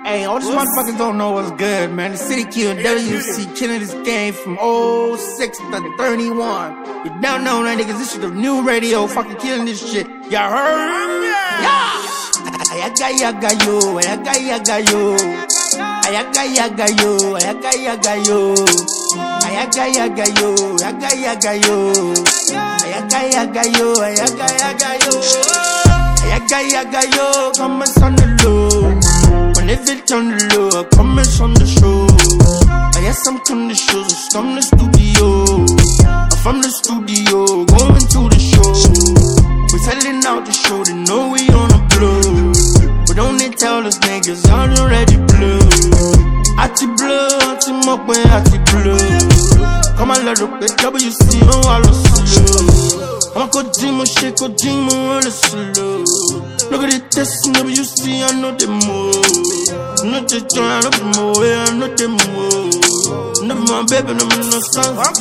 Hey, all these motherfuckers don't know what's good, man. The city killing WC, killing this game from 06 to 31. You don't know that, niggas. This shit the new radio, fucking killing this shit. Y'all heard? Yeah! Ayaga yaga yo, ayaga yaga yo. Ayaga yaga yo, ayaga yaga yo. Ayaga yaga yo, ayaga yaga yo. Ayaga yaga yo, ayaga yaga yo. Ayaga yaga yo, comments on the low. If it on the low, comments on the show. I got some conditions, from the studio. From the studio, going to the show. We selling out the show, they know we on a blow. But don't they tell us niggas already blue. Ati blue, ati mokwe, ati blue. Come on, let up the WC, oh, I look slow. I'm a Kojima, shake Kojima, all the slow. Look at the test, WC, I know the move. Not the trying to move, I know the move. Never my baby, no no son. I'm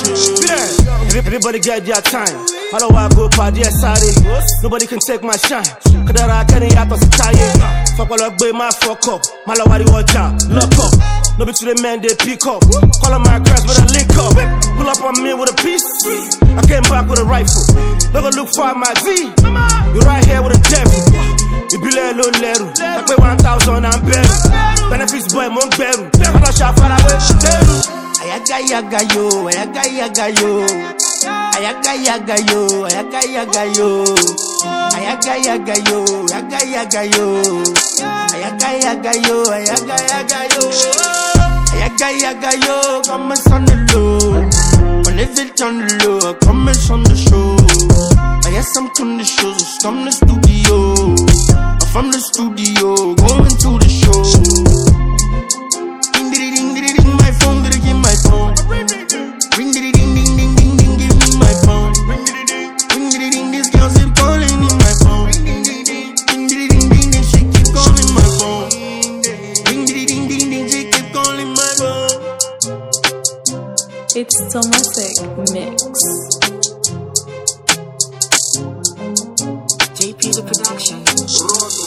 back. Everybody get their time. I know I go party Saturday. Nobody can take my shine. Cause I can't eat out of the fuck all up, my fuck up. My love, watch out, lock up. No be to the man, they pick up. Call on my girls, but I link up. Pull up on me with a piece. I came back with a rifle. Look for my Z. You right here with a devil. You be little little. I pay 1,000 and better. Benefits boy, monk better. I'm not sure far away. Ayaga yaga yo, ayaga yaga yo. Ayaga yaga yo, ayaga yaga yo. Ayaga yaga yo, ayaga yaga yo. Ayaga yaga yo, ayaga yaga yo. Ayaga yaga yo, comments on the low. When if it on the low, comments on the show. I got some conditions, from the studio. From the studio, going to the show. Ding ding ding ding ding, my phone, did give my phone. Ring ding ding ding ding ding ding, give me my phone. Ring ding ding, this girl keep calling in my phone. Ding ding ding ding ding, she keep calling my phone. Ring ding ding ding ding, she keep calling my phone. It's Tomatic Mix. JP the production.